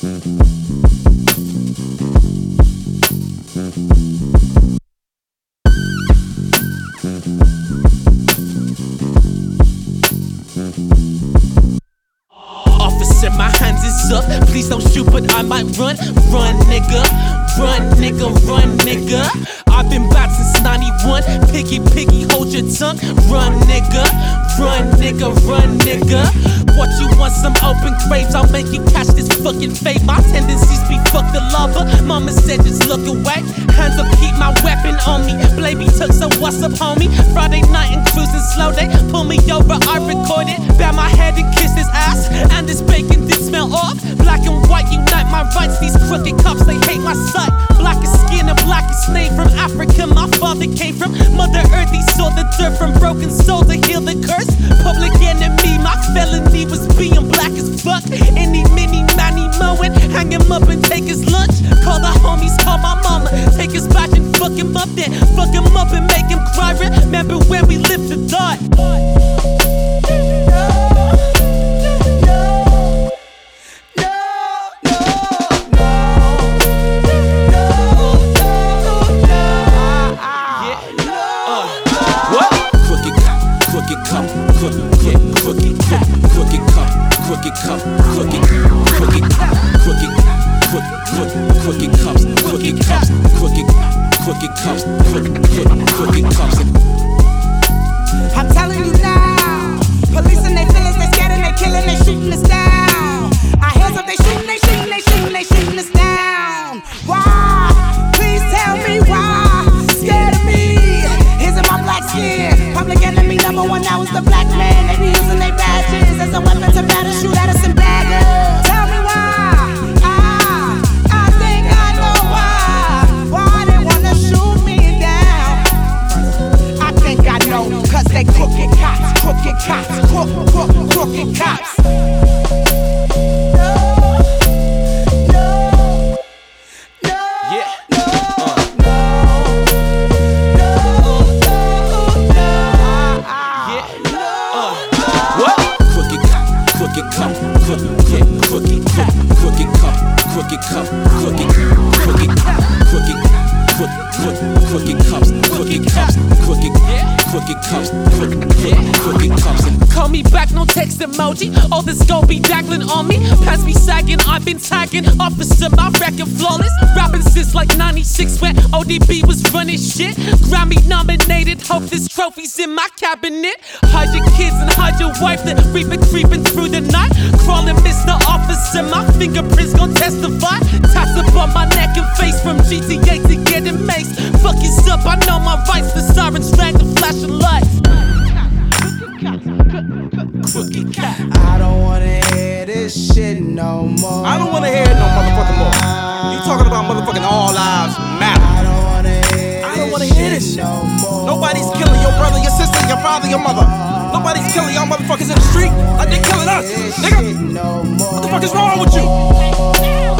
Officer, my hands is up. Please don't shoot, but I might run. Run, nigga. Run, nigga. Run, nigga. I've been bad since 91. Piggy, hold your tongue. Run, nigga. Run, nigga. Run, nigga. What you want, some open graves? I'll make you catch this fucking fate. My tendencies be fuck the lover. Mama said just look away. Hands up, keep my weapon on me. Baby took, so what's up, homie? Friday night and cruising slow. They pull me over, I record it. Bow my head and kiss his ass. And this bacon did smell off. Black and white unite my rights. These crooked cops, they hate my sight. Black as skin and black as name. From Africa, my father came from Mother Earth. He saw the dirt from broken soul to heal the curse. Public enemy, my felony was being black as fuck. Any mini manny mowing, hang him up and take his lunch. Call the homies, call my mama, take his badge and fuck him up. Then fuck him up and make him cry. Remember when we lived to die. I'm telling you now, police and they feelings, they scared and they killing, they shooting us down. Our hands up, they shooting us down. Why? Please tell me why. Scared of me, here's in my black skin. Public enemy number one now is the black man. They be using their badges as a weapon to batter, shoot at us and bag us. Tell me why. I think I know why they wanna shoot me down. I think I know, cause they crooked cops, crooked cops. Call me back, no text emoji. All this gon' be dangling on me. Pants be sagging, I've been tagging. Officer, my record flawless. Rapping since like 96 when ODB was running shit. Grammy nominated, hope this trophy's in my cabinet. Hide your kids and hide your wife. The reaper creeping through the night. Crawling, Mr. Officer, my fingerprints gon' testify. Tats up on my neck and face from GTA to getting maced. Fuck is up, I know my rights. The sirens rang, the flashing lights. I don't wanna hear this shit no more. I don't wanna hear it no motherfucking more. You talking about motherfucking all lives matter. I don't wanna hear this shit no more. Nobody's killing your brother, your sister, your father, your mother. Nobody's killing y'all motherfuckers in the street like they killing us, nigga. What the fuck is wrong with you?